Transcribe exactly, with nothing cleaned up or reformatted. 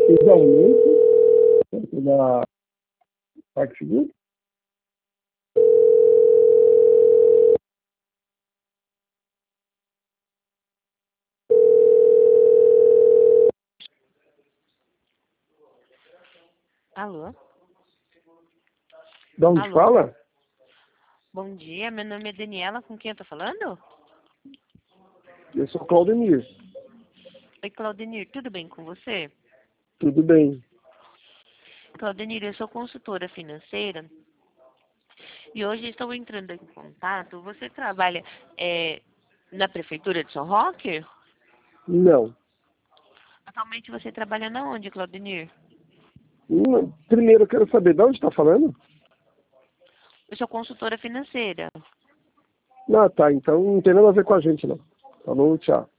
Fez aumento da parte segura? Alô? De onde Alô? fala? Bom dia, meu nome é Daniela, com quem eu tô falando? Eu sou Claudemir. Oi, Claudenir, tudo bem com você? Tudo bem. Claudenir, eu sou consultora financeira e hoje estou entrando em contato. Você trabalha é, na Prefeitura de São Roque? Não. Atualmente você trabalha na onde, Claudenir? Hum, Primeiro eu quero saber de onde está falando? Eu sou consultora financeira. Ah, tá. Então não tem nada a ver com a gente, não. Falou, tchau.